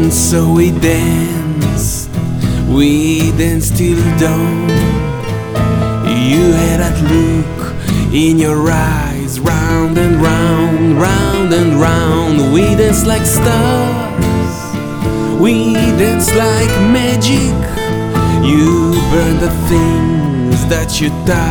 And so we danced till dawn. You had that look in your eyes, round and round, round and round. We danced like stars, we danced like magic. You burned the things that you touched.